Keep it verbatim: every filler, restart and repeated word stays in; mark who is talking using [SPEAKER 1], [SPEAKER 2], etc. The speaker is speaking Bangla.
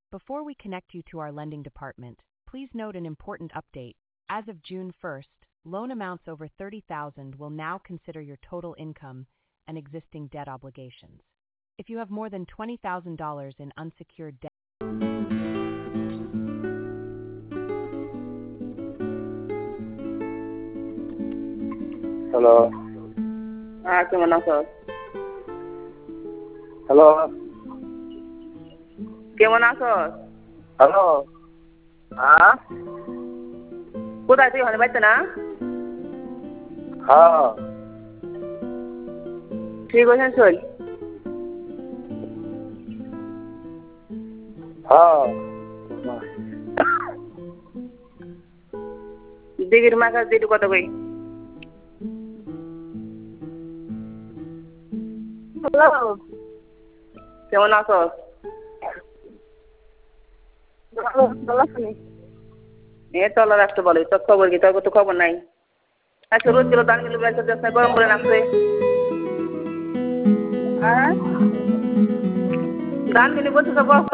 [SPEAKER 1] Before we connect you to our lending department, please note an important update. As of June first, loan amounts over thirty thousand dollars will now consider your total income and existing debt obligations. If you have more than twenty thousand dollars in unsecured debt.
[SPEAKER 2] Hello
[SPEAKER 3] হ্যাঁ, কেমন আছো?
[SPEAKER 2] হ্যালো
[SPEAKER 3] কেমন আছো?
[SPEAKER 2] হ্যালো হ্যাঁ
[SPEAKER 3] কোথায় তুই? ওখানে বাড়িতে না?
[SPEAKER 2] হ্যাঁ
[SPEAKER 3] ঠিক আছে, চল।
[SPEAKER 2] হ্যাঁ
[SPEAKER 3] দিঘির মাছ দিদি কত কই?
[SPEAKER 4] হ্যালো
[SPEAKER 3] কেমন আছো?
[SPEAKER 4] ভালো ভালো আছি।
[SPEAKER 3] এ চলো রাখতে বলো, তোর খবর কি? তোর তো খবর নাই। আচ্ছা, রোদ ছিল, ধান গুলো বেড়াতে যাচ্ছে, গরম করে নামছে।
[SPEAKER 4] হ্যাঁ
[SPEAKER 3] ধান গুলি বলছে তো বস।